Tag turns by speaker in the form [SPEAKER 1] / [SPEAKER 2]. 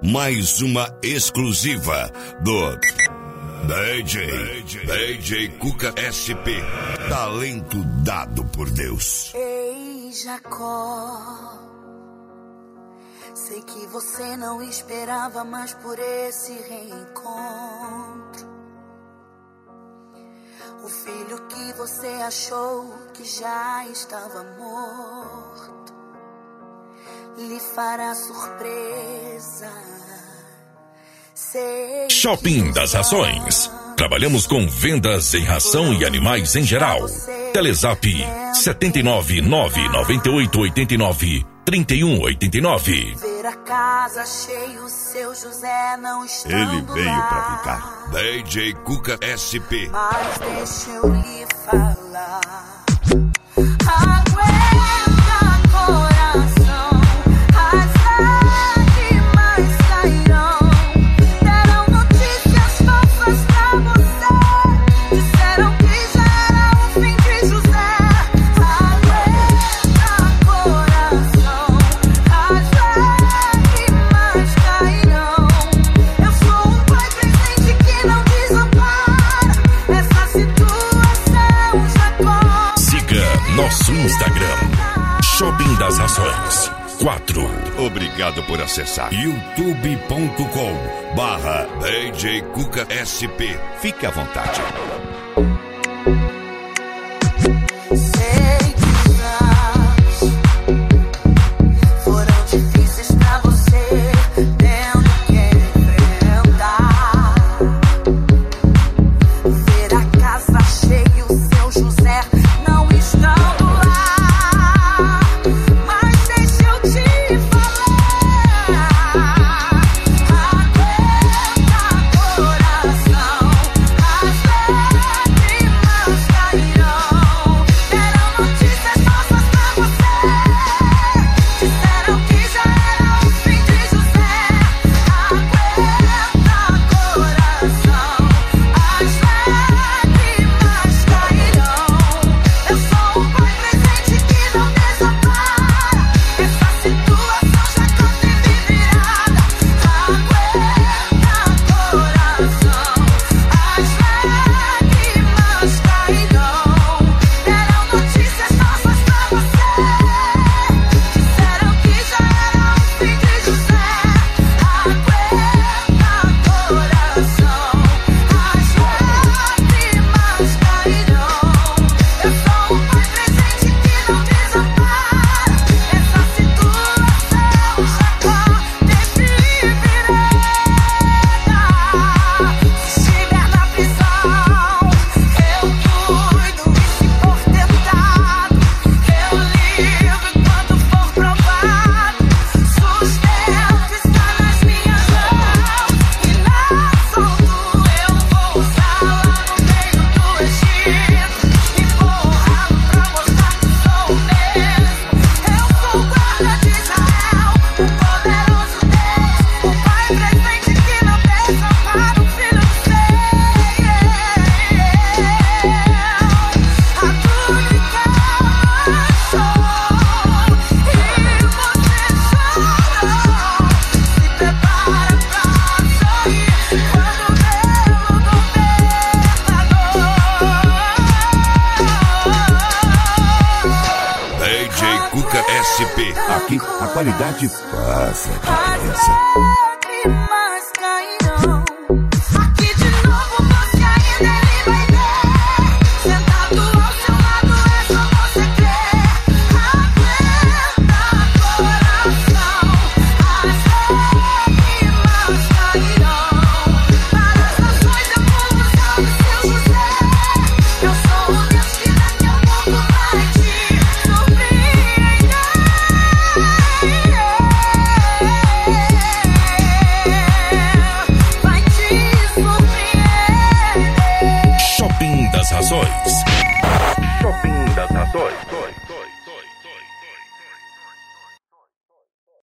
[SPEAKER 1] mais uma exclusiva do DJ Cuca SP, talento dado por Deus.
[SPEAKER 2] Ei, Jacó, sei que você não esperava mais por esse reencontro. O filho que você achou que já estava morto lhe fará surpresa.
[SPEAKER 3] Shopping das Rações. Trabalhamos com vendas em ração e animais em geral. Telezap 79998893189.
[SPEAKER 2] Ver a casa cheia, o seu José não estando
[SPEAKER 1] Ele veio
[SPEAKER 2] lá.
[SPEAKER 1] pra ficar. DJ Cuca SP.
[SPEAKER 2] Mas deixa eu lhe falar.
[SPEAKER 3] Nosso Instagram, Shopping das Rações 4.
[SPEAKER 1] Obrigado por acessar youtube.com/DJ Cuca SP. Fique à vontade.
[SPEAKER 2] Foram difíceis pra você, tendo que enfrentar. Ver a casa cheia, o seu José não estando lá. Mas deixa eu te falar. Aguenta coração, as lágrimas cairão. Deram notícias falsas pra você. Disseram que já era o fim de José. Aguenta coração, as lágrimas cairão. Eu sou um pai presente que não desampara. Essa situação já teve virada. Aguenta coração, as lágrimas cairão. Deram notícias falsas pra você. Disseram que já era o fim de José. Aguenta coração, as lágrimas cairão. Eu sou um pai presente que não desampara. Essa situação já teve virada. Se estiver na prisão, eu cuido. E se for tentado, eu livro enquanto for provado. Sustento está nas minhas mãos. E na solto eu vou usar lá no meio do Egito. E borrá-lo pra mostrar que sou o mesmo. Eu sou o guarda de Israel, o poderoso Deus, o pai presente que não desampara o filho do seu. A túnica baixou e você chorou. Se prepara pra sorrir quando vê o governador.
[SPEAKER 1] DJ Cuca SP. Aqui a qualidade passa a diferença.
[SPEAKER 2] Lágrimas cairão. Aqui de novo você ainda ele vai ver. Sentado ao seu lado é só você crer. Aguenta coração, as lágrimas cairão. Para as nações eu vou usar o seu José. Eu sou o Deus que daqui a pouco vai te surpreender. Vai te surpreender.
[SPEAKER 3] Shopping das Rações. Shopping das Rações.